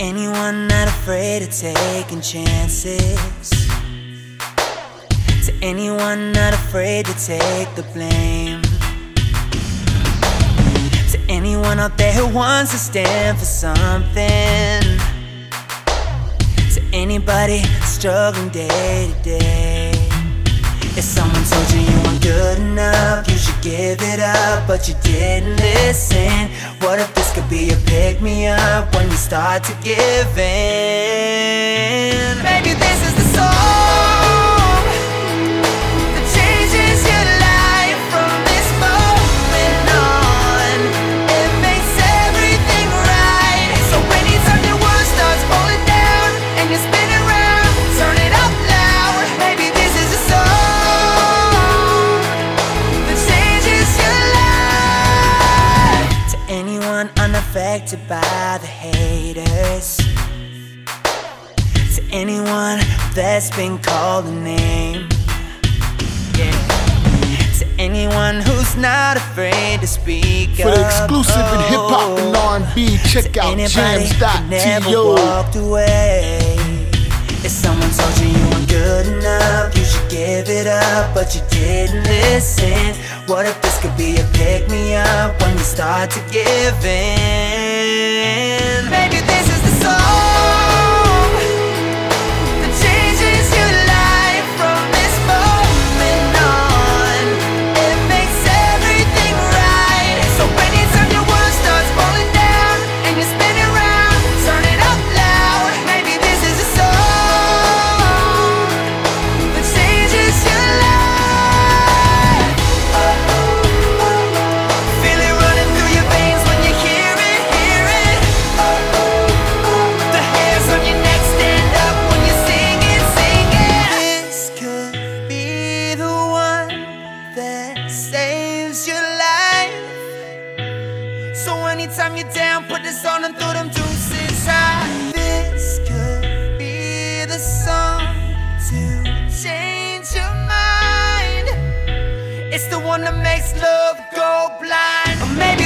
anyone not afraid of taking chances, to anyone not afraid to take the blame, to anyone out there who wants to stand for something, to anybody struggling day to day. If someone told you you weren't good enough, you should give it up, but you didn't listen. What if this could be a pick-me-up when you start to give in? Maybe this is the song that changes your life from this moment on. It makes everything right. So anytime your world starts falling down and you're spinning around, turn it up loud. Maybe this is the song unaffected by the haters, to anyone that's been called a name, yeah. To anyone who's not afraid to speak For the exclusive in hip-hop and R&B, check out jams.to. Walked away. If someone told you you weren't good enough, you should give it up, but you didn't listen. What if this could be a pick-me-up when you start to give in? Maybe this is the song that changes your life from this moment on. It makes everything right. So anytime your world starts falling down and you're spinning around, turn it up loud. Maybe this is the song that changes your life. Feel it running through your veins when you hear it, hear it. The hairs on your neck stand up when you sing it, sing it. This could be the one that saves your life. So anytime you're down, put this on and throw them juices high. This could be the song to change your mind. It's the one that makes love go blind. Or maybe